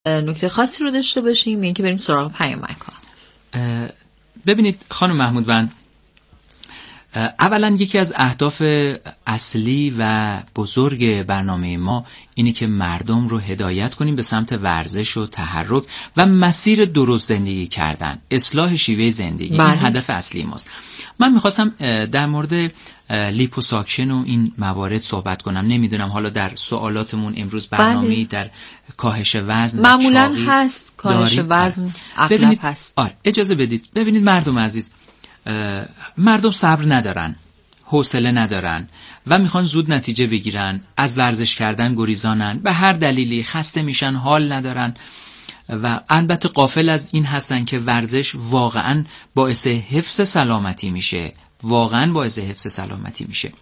نکته خاصی رو داشته باشیم یا که بریم سراغ پیامک ها؟ ببینید خانم محمودوند، اولا یکی از اهداف اصلی و بزرگ برنامه ما اینه که مردم رو هدایت کنیم به سمت ورزش و تحرک و مسیر درست زندگی کردن، اصلاح شیوه زندگی. این هدف اصلی ماست. من میخواستم در مورد لیپوساکشن و این موارد صحبت کنم. نمیدونم حالا در سوالاتمون امروز برنامه‌ای در کاهش وزن معمولاً هست، کاهش وزن اغلب هست. اجازه بدید. ببینید مردم عزیز، مردم صبر ندارن، حوصله ندارن و میخوان زود نتیجه بگیرن، از ورزش کردن گریزانن، به هر دلیلی خسته میشن، حال ندارن و البته غافل از این هستن که ورزش واقعا باعث حفظ سلامتی میشه، واقعا باعث حفظ سلامتی میشه.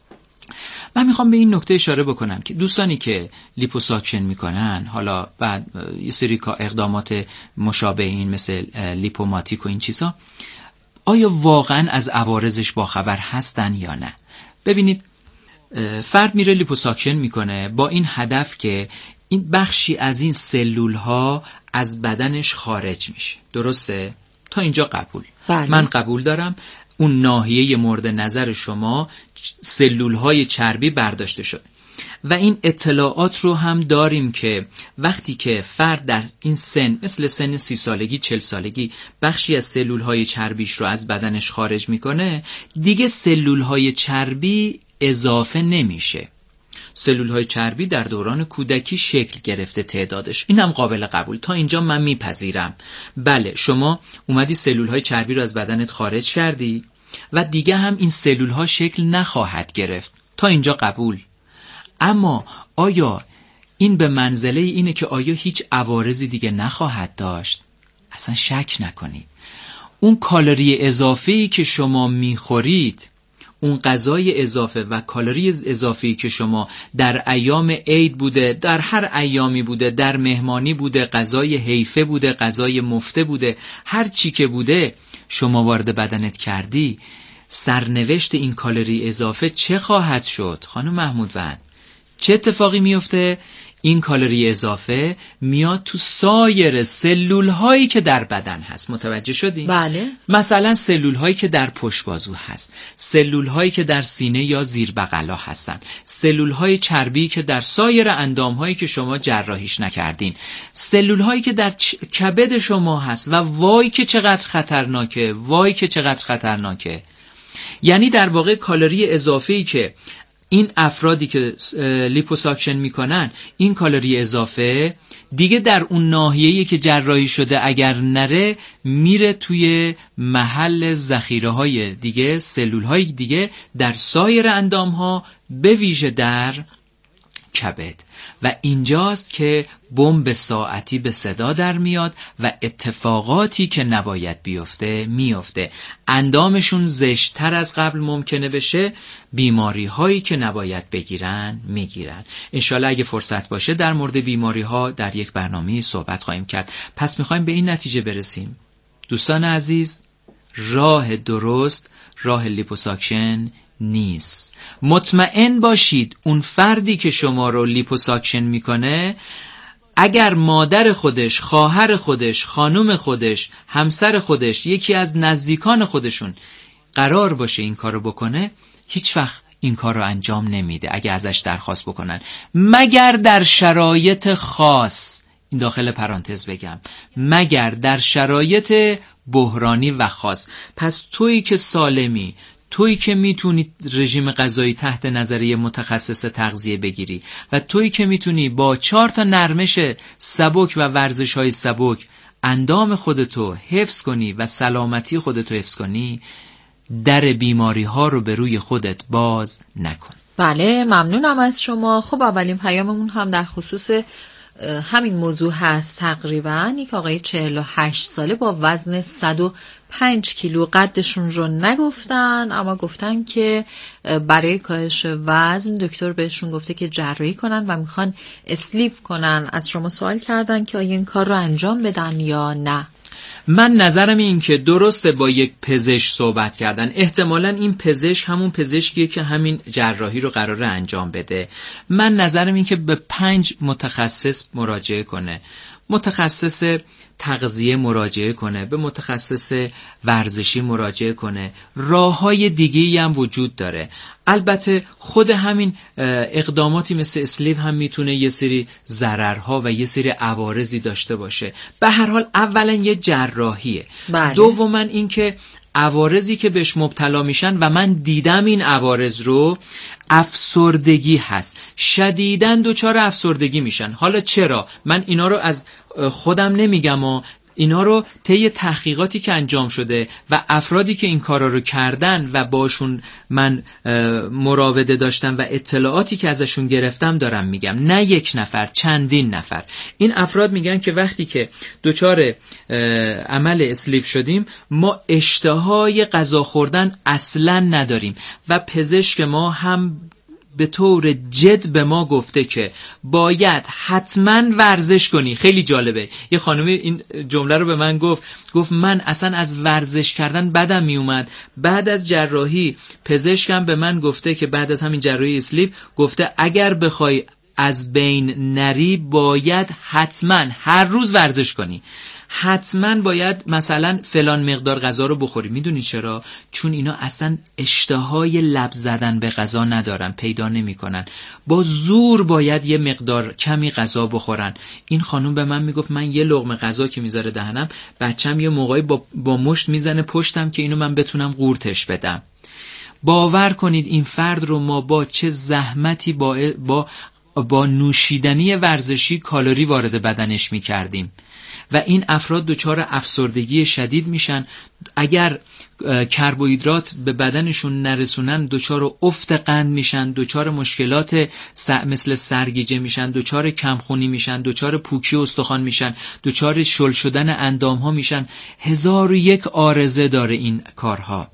من میخوام به این نکته اشاره بکنم که دوستانی که لیپوساکشن میکنن، حالا بعد یه سری اقدامات مشابه این مثل لیپوماتیک و این چیزا، آیا واقعا از عوارضش باخبر هستن یا نه؟ ببینید فرد میره لیپوساکشن میکنه با این هدف که این بخشی از این سلول ها از بدنش خارج میشه. درسته؟ تا اینجا قبول. بله. من قبول دارم اون ناحیه مورد نظر شما سلول های چربی برداشته شده و این اطلاعات رو هم داریم که وقتی که فرد در این سن، مثل سن 30 سالگی 40 سالگی، بخشی از سلول های چربیش رو از بدنش خارج میکنه، دیگه سلول های چربی اضافه نمیشه. سلول های چربی در دوران کودکی شکل گرفته تعدادش، این هم قابل قبول. تا اینجا من میپذیرم. بله، شما اومدی سلول های چربی رو از بدنت خارج کردی و دیگه هم این سلول ها شکل نخواهد گرفت. تا اینجا قبول. اما آیا این به منزله اینه که آیا هیچ عوارضی دیگه نخواهد داشت؟ اصلا شک نکنید. اون کالری اضافه‌ای که شما میخورید، اون غذای اضافه و کالری اضافه‌ای که شما در ایام عید بوده، در هر ایامی بوده، در مهمانی بوده، غذای حیفه بوده، غذای مفته بوده، هر چی که بوده شما وارد بدنت کردی، سرنوشت این کالری اضافه چه خواهد شد؟ خانم محمودوند، چه اتفاقی میفته؟ این کالری اضافه میاد تو سایر سلول هایی که در بدن هست. متوجه شدین؟ بله. مثلا سلول هایی که در پشت بازو هست، سلول هایی که در سینه یا زیر بغلا هستن، سلول های چربی که در سایر اندام هایی که شما جراحیش نکردین، سلول هایی که در کبد شما هست و وای که چقدر خطرناکه، وای که چقدر خطرناکه. یعنی در واقع کالری اضافه‌ای که این افرادی که لیپوساکشن میکنن، این کالری اضافه دیگه در اون ناحیه‌ای که جراحی شده اگر نره، میره توی محل ذخیره‌های دیگه، سلول‌های دیگه در سایر اندام‌ها، به ویژه در کبد. و اینجاست که بمب ساعتی به صدا در میاد و اتفاقاتی که نباید بیفته میفته. اندامشون زشت‌تر از قبل ممکنه بشه، بیماری هایی که نباید بگیرن میگیرن. انشالله اگه فرصت باشه در مورد بیماری ها در یک برنامه صحبت خواهیم کرد. پس میخوایم به این نتیجه برسیم دوستان عزیز، راه درست راه لیپوساکشن نیست. مطمئن باشید اون فردی که شما رو لیپوساکشن میکنه، اگر مادر خودش، خواهر خودش، خانم خودش، همسر خودش، یکی از نزدیکان خودشون قرار باشه این کارو بکنه، هیچ وقت این کار رو انجام نمیده اگه ازش درخواست بکنن، مگر در شرایط خاص. این داخل پرانتز بگم، مگر در شرایط بحرانی و خاص. پس تویی که سالمی، تویی که میتونی رژیم غذایی تحت نظر متخصص تغذیه بگیری و تویی که میتونی با 4 تا نرمش سبک و ورزش‌های سبک اندام خودتو حفظ کنی و سلامتی خودتو حفظ کنی، در بیماری ها رو به روی خودت باز نکن. بله، ممنونم از شما. خب اولین پیاممون هم در خصوص همین موضوع هست. تقریبا یک آقای 48 ساله با وزن 105 کیلو، قدشون رو نگفتن اما گفتن که برای کاهش وزن دکتر بهشون گفته که جراحی کنن و میخوان اسلیف کنن. از شما سوال کردن که آیا این کار رو انجام بدن یا نه. من نظرم این که درسته با یک پزشک صحبت کردن. احتمالاً این پزشک همون پزشکیه که همین جراحی رو قراره انجام بده. من نظرم این که به 5 متخصص مراجعه کنه. متخصص تغذیه مراجعه کنه، به متخصص ورزشی مراجعه کنه. راه‌های دیگه‌ای هم وجود داره. البته خود همین اقداماتی مثل اسلیپ هم میتونه یه سری ضررها و یه سری عوارضی داشته باشه. به هر حال اولا یه جراحیه. بله. دوما این که عوارضی که بهش مبتلا میشن و من دیدم این عوارض رو، افسردگی هست. شدیداً دچار افسردگی میشن. حالا چرا؟ من اینا رو از خودم نمیگم و اینا رو طی تحقیقاتی که انجام شده و افرادی که این کارا رو کردن و باشون من مراوده داشتم و اطلاعاتی که ازشون گرفتم دارم میگم. نه یک نفر، چندین نفر. این افراد میگن که وقتی که دچار عمل اسلیپ شدیم ما اشتهای غذا خوردن اصلا نداریم و پزشک ما هم به طور جد به ما گفته که باید حتما ورزش کنی. خیلی جالبه، یه خانمی این جمله رو به من گفت من اصلا از ورزش کردن بدم می اومد. بعد از جراحی پزشکم به من گفته که بعد از همین جراحی اسلیپ گفته اگر بخوای از بین نری باید حتما هر روز ورزش کنی، حتما باید مثلا فلان مقدار غذا رو بخوری. میدونی چرا؟ چون اینا اصلا اشتهای لب زدن به غذا ندارن، پیدا نمیکنن. با زور باید یه مقدار کمی غذا بخورن. این خانوم به من میگفت من یه لقمه غذا که میذاره دهنم، بچم یه موقعی با مشت میزنه پشتم که اینو من بتونم قورتش بدم. باور کنید این فرد رو ما با چه زحمتی با نوشیدنی ورزشی کالری وارد بدنش میکردیم و این افراد دچار افسردگی شدید میشن. اگر کربوهیدرات به بدنشون نرسونن دچار افت قند میشن، دچار مشکلات مثل سرگیجه میشن، دچار کمخونی میشن، دچار پوکی استخوان میشن، دچار شل شدن اندام ها میشن. 1001 عارضه داره این کارها.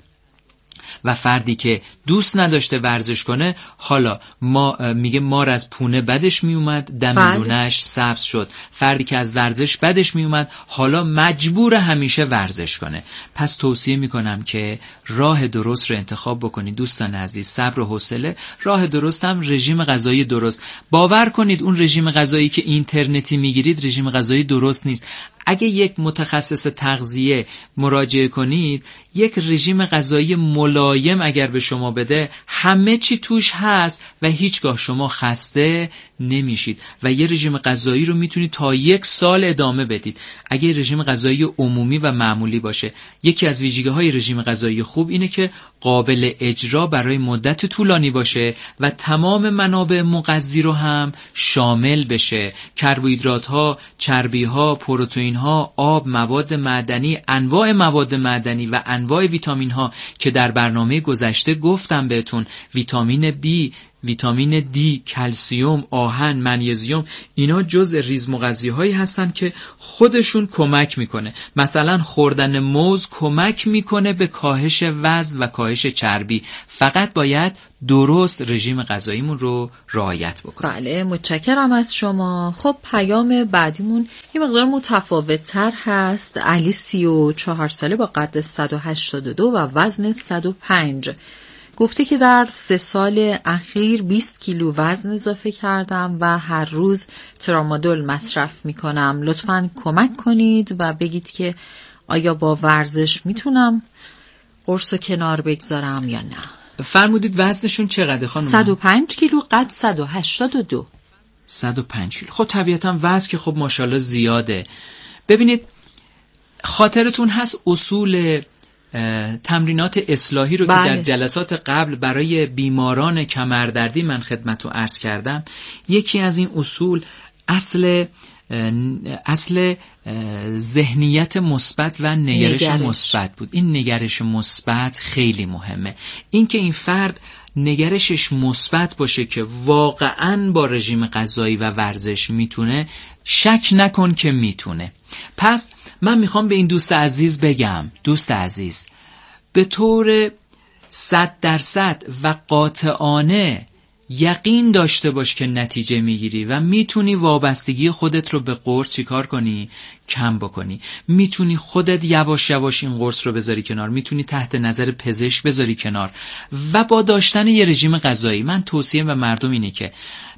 و فردی که دوست نداشته ورزش کنه، حالا میگه مار از پونه بدش میومد، دم لونه‌اش سبز شد. فردی که از ورزش بدش میومد حالا مجبور همیشه ورزش کنه. پس توصیه میکنم که راه درست رو انتخاب بکنید دوستان عزیز. صبر و حوصله. راه درست هم رژیم غذایی درست. باور کنید اون رژیم غذایی که اینترنتی میگیرید رژیم غذایی درست نیست. اگه یک متخصص تغذیه مراجعه کنید، یک رژیم غذایی ملایم اگر به شما بده همه چی توش هست و هیچگاه شما خسته نمیشید و یه رژیم غذایی رو میتونید تا 1 سال ادامه بدید. اگه رژیم غذایی عمومی و معمولی باشه، یکی از ویژگی‌های رژیم غذایی خوب اینه که قابل اجرا برای مدت طولانی باشه و تمام منابع مغذی رو هم شامل بشه. کربوهیدرات‌ها، چربی‌ها، پروتئین‌ها، آب، مواد معدنی، انواع مواد معدنی و انواع ویتامین‌ها که در برنامه گذشته گفتم بهتون، ویتامین B، ویتامین دی، کلسیوم، آهن، منیزیم، اینا جزء ریزمغذی‌هایی هستن که خودشون کمک میکنه. مثلا خوردن موز کمک میکنه به کاهش وزن و کاهش چربی. فقط باید درست رژیم غذاییمون رو رعایت بکنیم. بله، متشکرم از شما. خب پیام بعدیمون یه مقدار متفاوت تر هست. علی 34 ساله با قد 182 و وزن 105. گفته که در 3 سال اخیر 20 کیلو وزن اضافه کردم و هر روز ترامادول مصرف میکنم. لطفاً کمک کنید و بگید که آیا با ورزش میتونم قرص رو کنار بگذارم یا نه. فرمودید وزنشون چقدر خانم؟ 105 کیلو، قد 182. 105 کیلو. خب طبیعتاً وزن که خب ماشاءالله زیاده. ببینید خاطرتون هست اصول تمرینات اصلاحی رو که در جلسات قبل برای بیماران کمردردی من خدمتتون عرض کردم. یکی از این اصول اصل ذهنیت مثبت و نگرش مثبت بود. این نگرش مثبت خیلی مهمه. این که این فرد نگرشش مثبت باشه که واقعاً با رژیم غذایی و ورزش میتونه، شک نکن که میتونه. پس من میخوام به این دوست عزیز بگم، دوست عزیز، به طور 100% و قاطعانه یقین داشته باش که نتیجه میگیری و میتونی وابستگی خودت رو به قرص چیکار کنی؟ کم بکنی. میتونی خودت یواش یواش این قرص رو بذاری کنار، میتونی تحت نظر پزشک بذاری کنار و با داشتن یه رژیم غذایی. من توصیه به مردم اینه که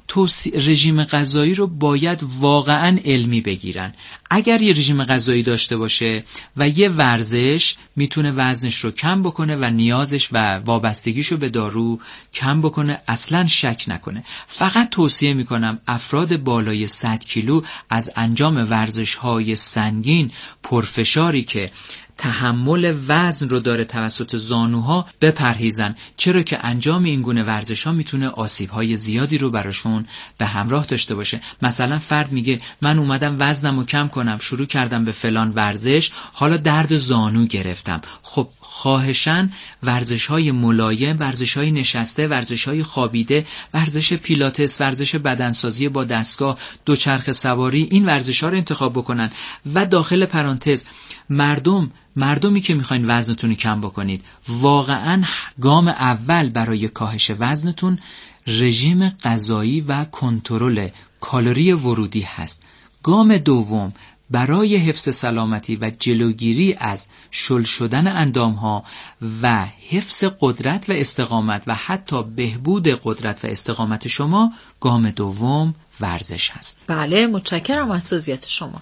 رژیم غذایی رو باید واقعا علمی بگیرن. اگر یه رژیم غذایی داشته باشه و یه ورزش میتونه وزنش رو کم بکنه و نیازش و وابستگیشو به دارو کم بکنه، اصلا شک نکنه. فقط توصیه میکنم افراد بالای 100 کیلو از انجام ورزش‌های سنگین پرفشاری که تحمل وزن رو داره توسط زانوها بپرهیزن، چرا که انجام این گونه ورزش‌ها میتونه آسیب‌های زیادی رو براشون به همراه داشته باشه. مثلا فرد میگه من اومدم وزنمو کم کنم، شروع کردم به فلان ورزش، حالا درد زانو گرفتم. خب خواهشاً ورزش‌های ملایم، ورزش‌های نشسته، ورزش‌های خوابیده، ورزش پیلاتس، ورزش بدنسازی با دستگاه، دوچرخه سواری، این ورزش‌ها رو انتخاب بکنن. و داخل پرانتز مردمی که میخواین وزنتون رو کم بکنید، واقعاً گام اول برای کاهش وزنتون رژیم غذایی و کنترل کالری ورودی هست. گام دوم برای حفظ سلامتی و جلوگیری از شل شدن اندامها و حفظ قدرت و استقامت و حتی بهبود قدرت و استقامت شما، گام دوم ورزش هست. بله، متشکرم از توضیحات شما.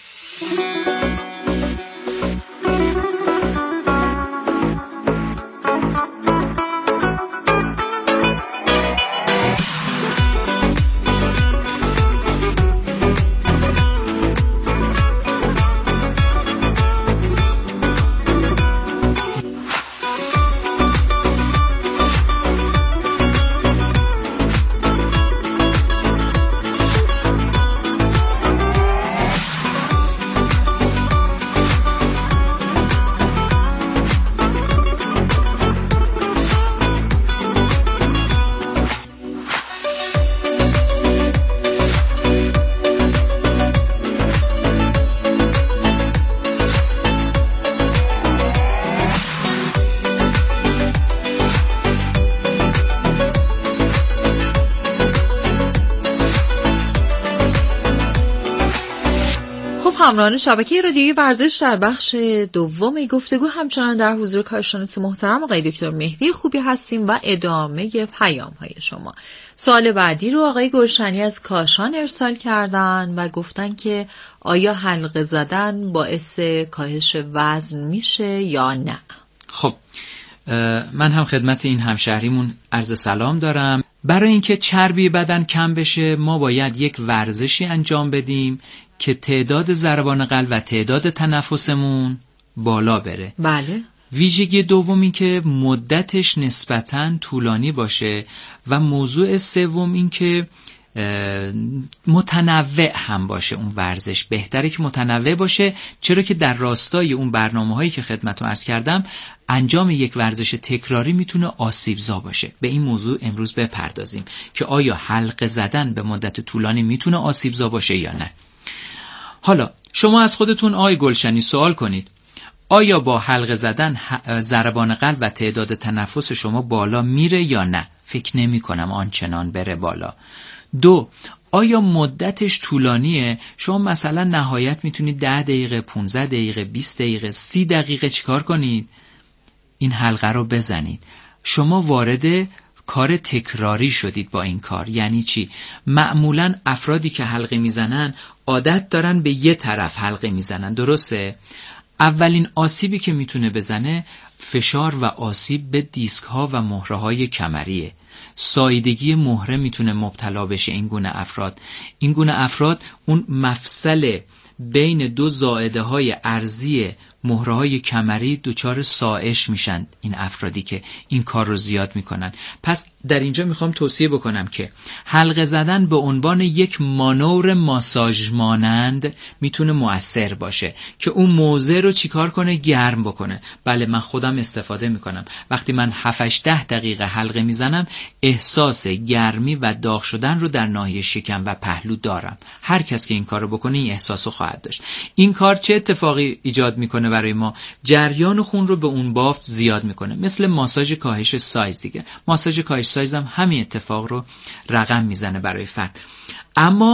همراهان شبکه رادیویی ورزش در بخش دوم گفتگو همچنان در حضور کارشناس محترم آقای دکتر مهدی خوبی هستیم و ادامه پیام‌های شما. سوال بعدی رو آقای گلشنی از کاشان ارسال کردن و گفتن که آیا حلقه زدن باعث کاهش وزن میشه یا نه؟ خب من هم خدمت این همشهریمون عرض سلام دارم. برای اینکه چربی بدن کم بشه ما باید یک ورزشی انجام بدیم که تعداد ضربان قلب و تعداد تنفسمون بالا بره. بله. ویژگی دومی که مدتش نسبتاً طولانی باشه و موضوع سوم این که متنوع هم باشه. اون ورزش بهتره که متنوع باشه، چرا که در راستای اون برنامه‌هایی که خدمتتون عرض کردم انجام یک ورزش تکراری میتونه آسیبزا باشه. به این موضوع امروز بپردازیم که آیا حلقه زدن به مدت طولانی میتونه آسیبزا باشه یا نه. حالا شما از خودتون آقای گلشنی سوال کنید، آیا با حلقه زدن ضربان قلب و تعداد تنفس شما بالا میره یا نه؟ فکر نمی کنم آنچنان بره بالا. 2. آیا مدتش طولانیه؟ شما مثلا نهایت میتونید 10 دقیقه، 15 دقیقه، 20 دقیقه، 30 دقیقه چیکار کنید؟ این حلقه رو بزنید. شما وارد کار تکراری شدید با این کار. یعنی چی؟ معمولاً افرادی که حلقه میزنن عادت دارن به یه طرف حلقه میزنن، درسته؟ اولین آسیبی که میتونه بزنه فشار و آسیب به دیسک ها و مهره های کمریه. ساییدگی مهره میتونه مبتلا بشه این گونه افراد. این گونه افراد اون مفصل بین دو زائده های ارضی مهره های کمری دچار سائش میشن این افرادی که این کار رو زیاد میکنن. پس در اینجا میخوام توصیه بکنم که حلقه زدن به عنوان یک مانور ماساژ مانند میتونه مؤثر باشه که اون موضع رو چیکار کنه؟ گرم بکنه. بله من خودم استفاده میکنم. وقتی من 7-10 دقیقه حلقه میزنم احساس گرمی و داغ شدن رو در ناحیه شکم و پهلو دارم. هر کس که این کارو بکنه این احساسو خواهد داشت. این کار چه اتفاقی ایجاد میکنه برای ما؟ جریان خون رو به اون بافت زیاد میکنه، مثل ماساژ کاهش سایز دیگه. ماساژ کاهش سایز هم همین اتفاق رو رقم میزنه برای فرد. اما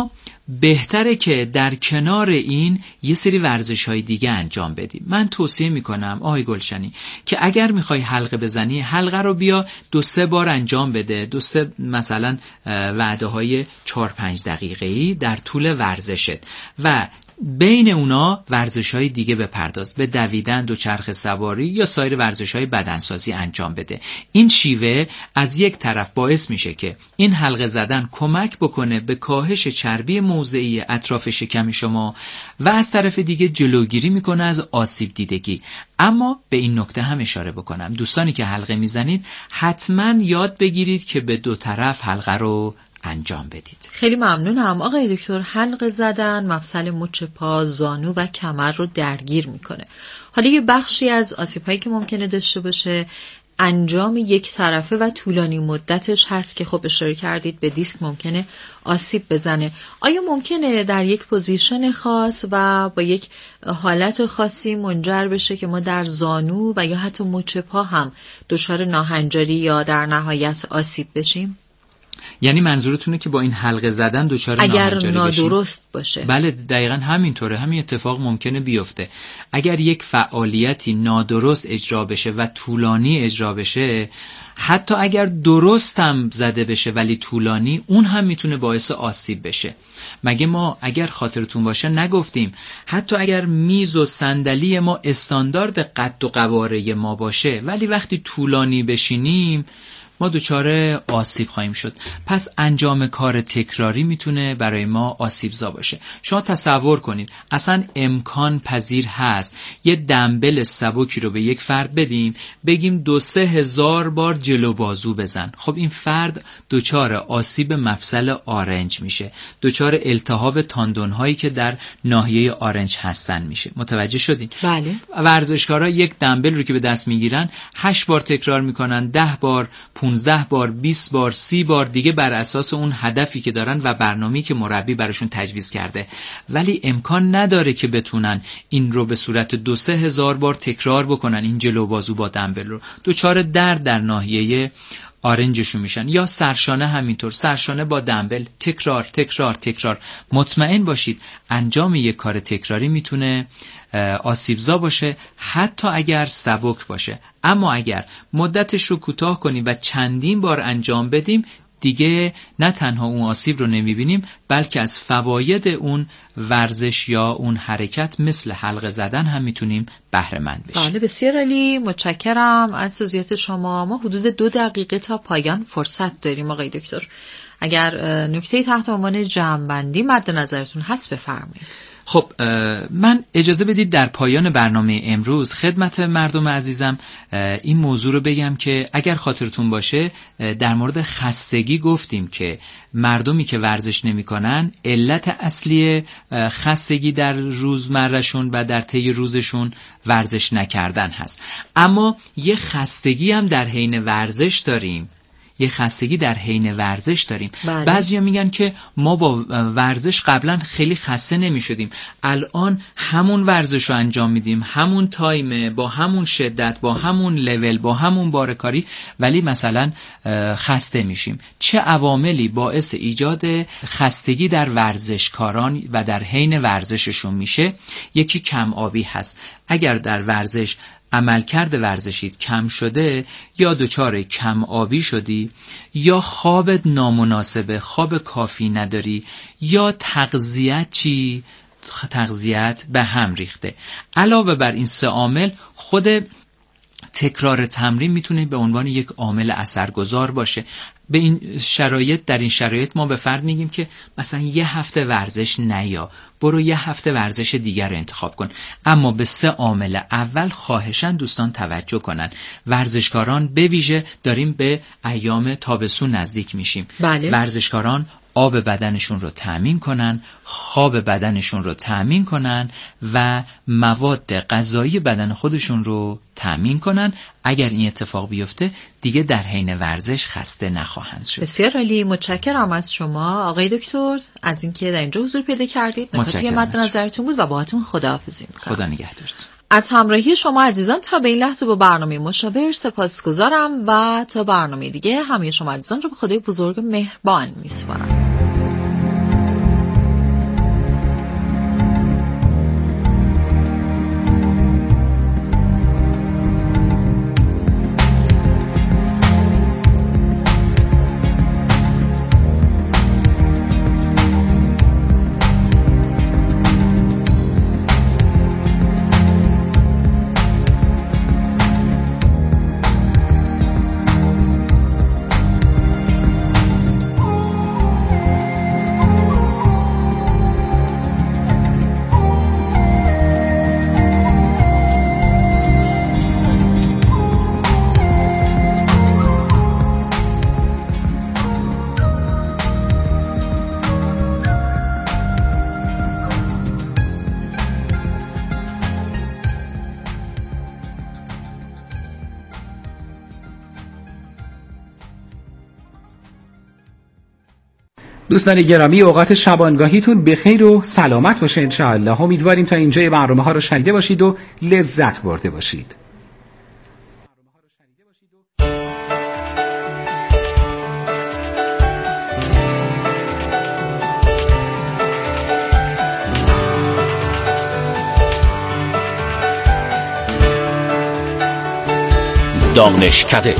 بهتره که در کنار این یه سری ورزش‌های دیگه انجام بدیم. من توصیه میکنم آقای گلشنی که اگر میخوای حلقه بزنی، حلقه رو بیا 2-3 بار انجام بده، 2-3 مثلا وعده‌های 4-5 دقیقه‌ای در طول ورزشت و بین اونا ورزش‌های دیگه بپرداز، به دویدن، دوچرخه سواری یا سایر ورزش‌های بدنسازی انجام بده. این شیوه از یک طرف باعث میشه که این حلقه زدن کمک بکنه به کاهش چربی موضعی اطراف شکم شما و از طرف دیگه جلوگیری میکنه از آسیب دیدگی. اما به این نکته هم اشاره بکنم، دوستانی که حلقه میزنید حتما یاد بگیرید که به دو طرف حلقه رو انجام بدید. خیلی ممنونم آقای دکتر. حلقه زدن مفصل مچ پا، زانو و کمر رو درگیر میکنه. حالا یه بخشی از آسیب‌هایی که ممکنه داشته باشه انجام یک طرفه و طولانی مدتش هست که خب اشاره کردید به دیسک ممکنه آسیب بزنه. آیا ممکنه در یک پوزیشن خاص و با یک حالت خاصی منجر بشه که ما در زانو و یا حتی مچ پا هم دچار ناهنجاری یا در نهایت آسیب بشیم؟ یعنی منظورتونه که با این حلقه زدن دچار ناهنجاری بشیم؟ اگر نادرست باشه. بله دقیقاً همینطوره، همین اتفاق ممکنه بیفته. اگر یک فعالیتی نادرست اجرا بشه و طولانی اجرا بشه، حتی اگر درست هم زده بشه ولی طولانی، اون هم میتونه باعث آسیب بشه. مگه ما اگر خاطرتون باشه نگفتیم حتی اگر میز و صندلی ما استاندارد قد و قواره ما باشه ولی وقتی طولانی بشینیم ما دچار آسیب خواهیم شد. پس انجام کار تکراری میتونه برای ما آسیبزا باشه. شما تصور کنید اصلا امکان پذیر هست یه دمبل سبکی رو به یک فرد بدیم، بگیم 2-3 هزار بار جلو بازو بزن. خب این فرد دچار آسیب مفصل آرنج میشه، دچار التهاب تاندون هایی که در ناحیه آرنج هستن میشه. متوجه شدین؟ بله. ورزشکارا یک دمبل رو که به دست میگیرن 8 بار تکرار میکنن، 10 بار، 15 بار، 20 بار، 30 بار، دیگه بر اساس اون هدفی که دارن و برنامه‌ای که مربی براشون تجویز کرده. ولی امکان نداره که بتونن این رو به صورت 2-3 هزار بار تکرار بکنن. این جلو بازو با دمبل رو دچار درد در ناحیه آرنجشون میشن. یا سرشانه همینطور، سرشانه با دمبل تکرار تکرار تکرار. مطمئن باشید انجام یک کار تکراری میتونه آسیبزا باشه حتی اگر سبک باشه. اما اگر مدتش رو کوتاه کنیم و چندین بار انجام بدیم دیگه نه تنها اون آسیب رو نمیبینیم بلکه از فواید اون ورزش یا اون حرکت مثل حلقه زدن هم میتونیم بهره مند بشیم. بله بسیار عالی، متشکرم از توضیحات شما. ما حدود 2 دقیقه تا پایان فرصت داریم آقای دکتر. اگر نکته تحت عنوان جمع‌بندی مد نظرتون هست بفرمایید. خب من اجازه بدید در پایان برنامه امروز خدمت مردم عزیزم این موضوع رو بگم که اگر خاطرتون باشه در مورد خستگی گفتیم که مردمی که ورزش نمی‌کنن علت اصلی خستگی در روزمره‌شون و در طی روزشون ورزش نکردن هست. اما یه خستگی هم در حین ورزش داریم. بله. بعضیا میگن که ما با ورزش قبلا خیلی خسته نمیشدیم، الان همون ورزش رو انجام میدیم، همون تایم، با همون شدت، با همون لول، با همون بارکاری، ولی مثلا خسته میشیم. چه عواملی باعث ایجاد خستگی در ورزشکاران و در حین ورزششون میشه؟ یکی کم آبی هست. اگر در ورزش عملکرد ورزشیت کم شده یا دچار کم آبی شدی یا خوابت نامناسبه، خواب کافی نداری یا تغذیت به هم ریخته. علاوه بر این 3 عامل خود تکرار تمرین میتونه به عنوان یک عامل اثرگذار باشه. به این شرایط، در این شرایط ما به فرد میگیم که مثلا 1 هفته ورزش نیا، برو 1 هفته ورزش دیگر رو انتخاب کن. اما به 3 عامل اول خواهشاً دوستان توجه کنن. ورزشکاران به ویژه داریم به ایام تابستون نزدیک میشیم. بله. ورزشکاران آب بدنشون رو تامین کنن، خواب بدنشون رو تامین کنن و مواد غذایی بدن خودشون رو تامین کنن. اگر این اتفاق بیفته دیگه در حین ورزش خسته نخواهند شد. بسیار عالی، متشکرم از شما آقای دکتر از اینکه در اینجا حضور پیدا کردید. نکاتی مد نظرتون بود و باهاتون خداحافظی می‌کنم. خدا نگهدارتون. از همراهی شما عزیزان تا به این لحظه با برنامه مشاور سپاسگزارم و تا برنامه دیگه همه شما عزیزان رو به خدای بزرگ مهربان میسپارم. دوستان گرامی، اوقات شبانگاهیتون بخیر و سلامت باشه انشاءالله. امیدواریم تا اینجای برنامه ها رو شنیده باشید و لذت برده باشید. دانشکده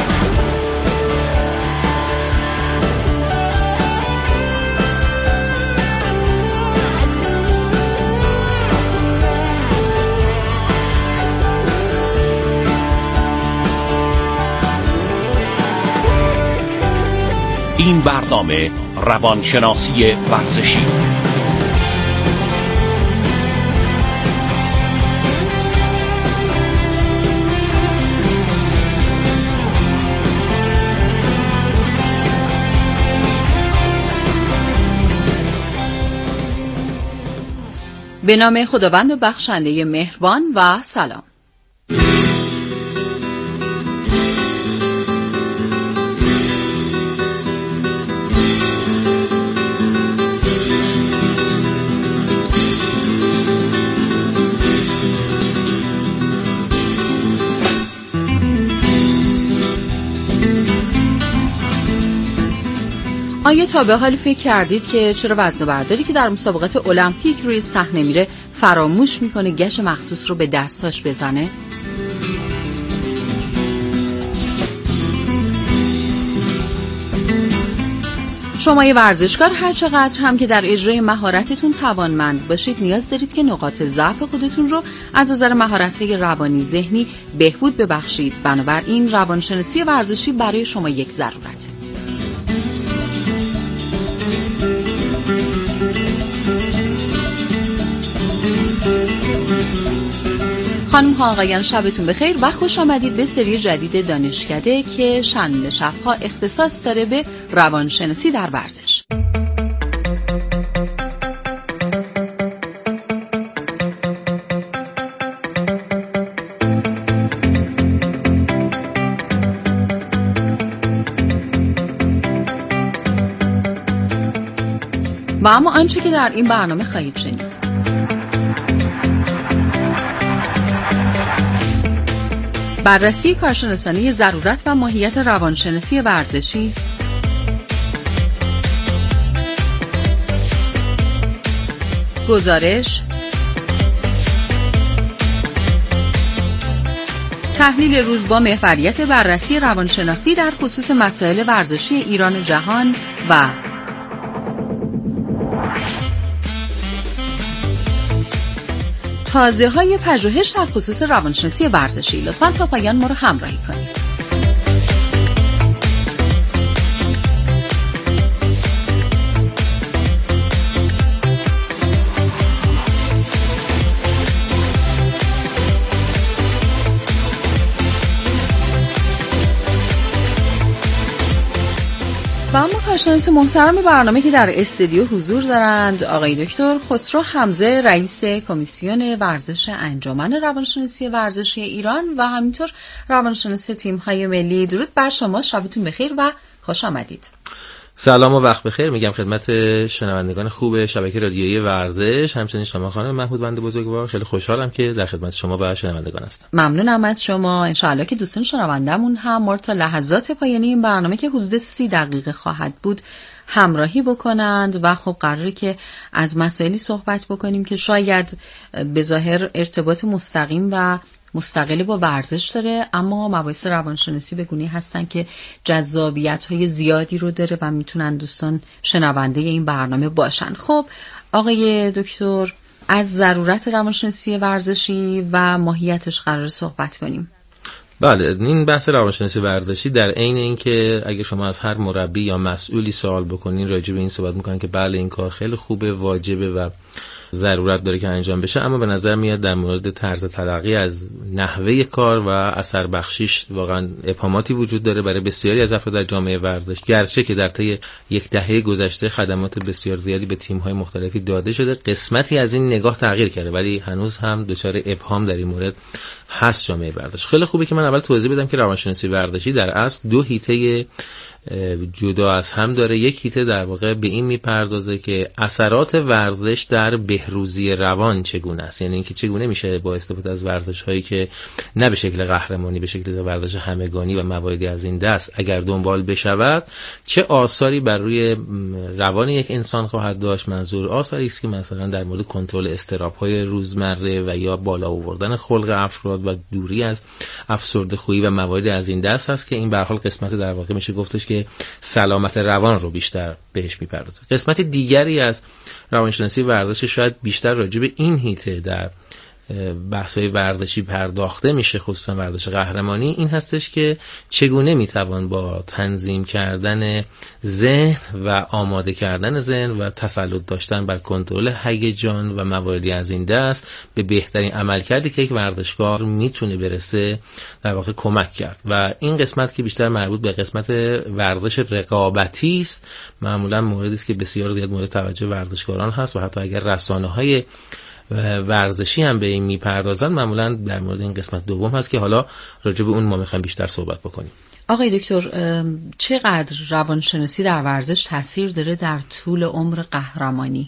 این برنامه روانشناسی ورزشی. به نام خداوند و بخشنده مهربان و سلام. آیا تا به حال فکر کردید که چرا وزنه‌برداری که در مسابقات المپیک روی صحنه میره فراموش میکنه گش مخصوص رو به دستاش بزنه؟ شما یه ورزشکار هر چقدر هم که در اجرای مهارتتون توانمند باشید، نیاز دارید که نقاط ضعف خودتون رو از نظر مهارت‌های روانی ذهنی بهبود ببخشید. بنابراین روانشناسی ورزشی برای شما یک ضرورته. خانم ها آقایان، شبتون بخیر و خوش آمدید به سری جدید دانشکده که شنبه شبها اختصاص داره به روانشناسی در ورزش. و اما آنچه که در این برنامه خواهید شنید: بررسی کارشناسانه ضرورت و ماهیت روانشناسی ورزشی، گزارش، تحلیل روز با محوریت بررسی روانشناختی در خصوص مسائل ورزشی ایران و جهان و تازه‌های پژوهش در خصوص روانشناسی ورزشی. لطفاً تا پایان ما رو همراهی کنید. و اما کارشناس محترم برنامه که در استودیو حضور دارند آقای دکتر خسرو حمزه، رئیس کمیسیون ورزش انجمن روانشناسی ورزشی ایران و همینطور روانشناس تیم‌های ملی. درود بر شما، شبتون بخیر و خوش آمدید. سلام و وقت بخیر میگم خدمت شنوندگان خوب شبکه رادیویی ورزش، همچنین شما خانم محمود بنده بزرگوار. خیلی خوشحالم که در خدمت شما و شنوندگان هستم. ممنونم از شما. انشاءالله که دوستان شنوندمون هم ما تا لحظات پایانی این برنامه که حدود 30 دقیقه خواهد بود همراهی بکنند و خب قراره که از مسائلی صحبت بکنیم که شاید به ظاهر ارتباط مستقیم و مستقلی با ورزش داره، اما مباحث روانشناسی به گونه‌ای هستن که جذابیت‌های زیادی رو داره و میتونن دوستان شنونده این برنامه باشن. خب آقای دکتر، از ضرورت روانشناسی ورزشی و ماهیتش قرار صحبت کنیم. بله، این بحث روانشناسی ورزشی در عین اینکه اگه شما از هر مربی یا مسئولی سوال بکنین راجع به این صحبت میکنن که بله این کار خیلی خوبه، واجبه و ضرورت داره که انجام بشه، اما به نظر میاد در مورد طرز تلقی از نحوه کار و اثر بخشیش واقعا ابهاماتی وجود داره برای بسیاری از افراد در جامعه ورزش. گرچه که در طی یک دهه گذشته خدمات بسیار زیادی به تیم‌های مختلفی داده شده، قسمتی از این نگاه تغییر کرده ولی هنوز هم دچار ابهام در این مورد هست جامعه ورزش. خیلی خوبه که من اول توضیح بدم که روانشناسی ورزشی در اصل دو حیطه جدا از هم داره. یک هیته در واقع به این میپردازه که اثرات ورزش در بهروزی روان چگونه است، یعنی اینکه چگونه میشه با استفاده از ورزش هایی که نه به شکل قهرمانی، به شکل ورزش همگانی و مواردی از این دست اگر دنبال بشود چه آثاری بر روی روان یک انسان خواهد داشت. منظور آثاری است که مثلا در مورد کنترل اضطراب‌های روزمره و یا بالا آوردن خلق افراد و دوری از افسردگی و مواردی از این دست هست که این به هر حال قسمت در واقع میشه گفتش که سلامت روان رو بیشتر بهش میپردازه. قسمت دیگری از روانشناسی ورزش شاید بیشتر راجع به این هیته در بحث‌های ورزشی پرداخته میشه، خصوصا ورزش قهرمانی، این هستش که چگونه میتوان با تنظیم کردن ذهن و آماده کردن ذهن و تسلط داشتن بر کنترل هیجان و مواردی از این دست به بهترین عملکردی که یک ورزشکار میتونه برسه در واقع کمک کرد. و این قسمت که بیشتر مربوط به قسمت ورزش رقابتی است، معمولا موردی است که بسیار زیاد مورد توجه ورزشکاران هست و حتی اگر رسانه‌های ورزشی هم به این میپردازن معمولا در مورد این قسمت دوم هست که حالا راجع به اون ما میخوایم بیشتر صحبت بکنیم. آقای دکتر، چقدر روانشناسی در ورزش تاثیر داره در طول عمر قهرمانی؟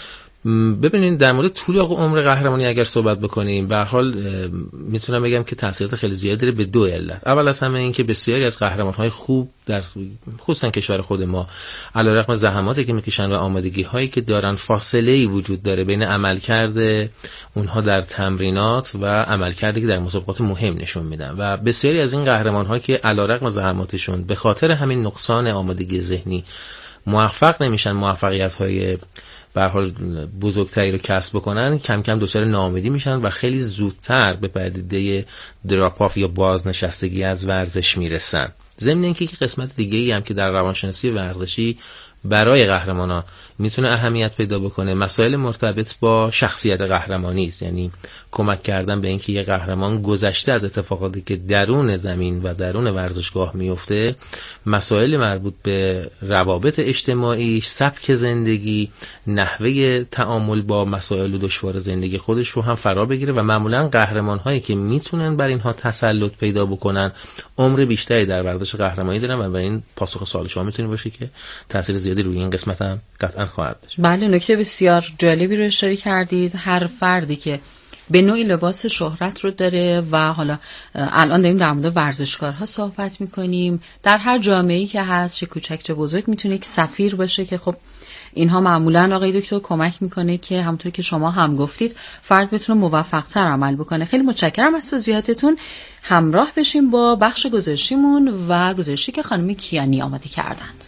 ببینید در مورد طول عمر قهرمانی اگر صحبت بکنیم به هر حال میتونم بگم که تاثیرات خیلی زیادی داره به دو علت. اول از همه این که بسیاری از قهرمان‌های خوب در خصوصا کشور خود ما علیرغم زحماتی که میکشن و آمادگی‌هایی که دارن فاصله‌ای وجود داره بین عملکرد اونها در تمرینات و عملکردی که در مسابقات مهم نشون میدن و بسیاری از این قهرمان‌ها که علیرغم زحماتشون به خاطر همین نقصان آمادگی ذهنی موفق نمیشن موفقیت‌های به هر حال بزرگتری رو کسب بکنن، کم کم دچار ناامیدی میشن و خیلی زودتر به پدیده دراپ آف یا بازنشستگی از ورزش میرسن. ضمن اینکه قسمت دیگه‌ای هم که در روانشناسی ورزشی برای قهرمانا میتونه اهمیت پیدا بکنه مسائل مرتبط با شخصیت قهرمانی است، یعنی کمک کردن به اینکه یه قهرمان گذشته از اتفاقاتی که درون زمین و درون ورزشگاه میفته، مسائل مربوط به روابط اجتماعی، سبک زندگی، نحوه تعامل با مسائل دشوار زندگی خودش رو هم فرا بگیره و معمولا قهرمان هایی که میتونن بر اینها تسلط پیدا بکنن عمر بیشتری در ورزش قهرمانی دارن و برای این پاسخ سوال شما میتونه باشه که تاثیر زیادی روی این قسمت هم قطعا خواهد داشت. بله، نکته بسیار جالبی رو اشاره کردید. هر فردی که به نوعی لباس شهرت رو داره و حالا الان داریم در مورد ورزشکارها صحبت میکنیم، در هر جامعه‌ای که هست چه کوچک چه بزرگ میتونه یک سفیر باشه که خب اینها معمولا آقای دکتر کمک میکنه که همونطور که شما هم گفتید فرد بتونه موفق‌تر عمل بکنه. خیلی متشکرم از توضیحاتتون. همراه بشیم با بخش گزارشیمون و گزارشی که خانم کیانی آماده کردند.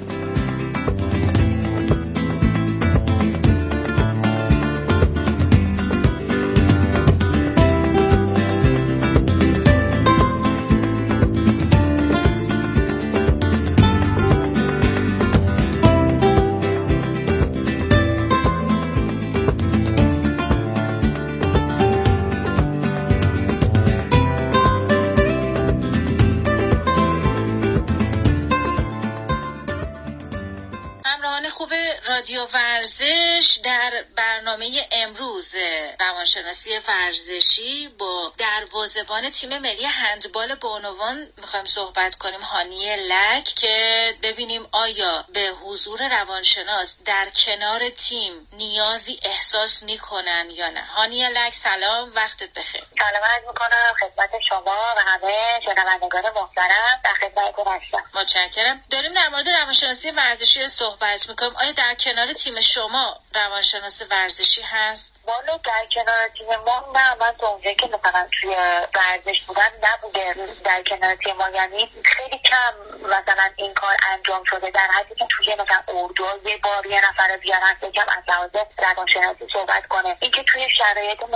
رادیو ورزش در برنامه امروز روانشناسی ورزشی با دروازه‌بان تیم ملی هندبال بانوان میخوایم صحبت کنیم، هانیه لک، که ببینیم آیا به حضور روانشناس در کنار تیم نیازی احساس میکنن یا نه. هانیه لک سلام، وقتت بخیر. سلام عرض میکنم خدمت شما و همه شنوندگان محترم، در خدمتتون هستم. متشکرم. داریم در مورد روانشناسی ورزشی صحبت میکنیم. آیا در کنار تیم شما روانشناس ورزشی هست؟ والا در کنار تیم ما نه، من تا اونجایی که مثلا توی ورزش بودم نبوده در کنار تیم ما، یعنی خیلی کم مثلا این کار انجام شده، در حدی که توی مثلا اردو یه بار یه نفر رو بیارن یکم از لحاظ روانشناسی صحبت کنه. این که توی شرایط